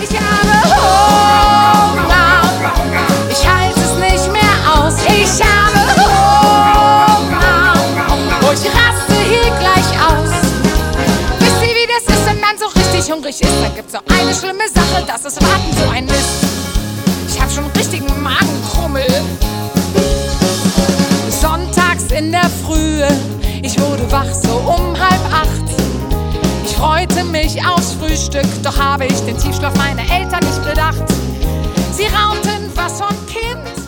Ich habe Hunger, ich halte es nicht mehr aus. Ich habe Hunger, oh, ich raste hier gleich aus. Wisst ihr, wie das ist, wenn man so richtig hungrig ist? Da gibt's so eine schlimme Sache, das ist Warten so ein Mist. Ich hab schon richtigen Magenkrummel. Sonntags in der Frühe, ich wurde wach so um 7:30. Ich freute mich aufs Frühstück, doch habe ich den Tiefschlaf meiner Eltern nicht bedacht. Sie raunten was vom Kind.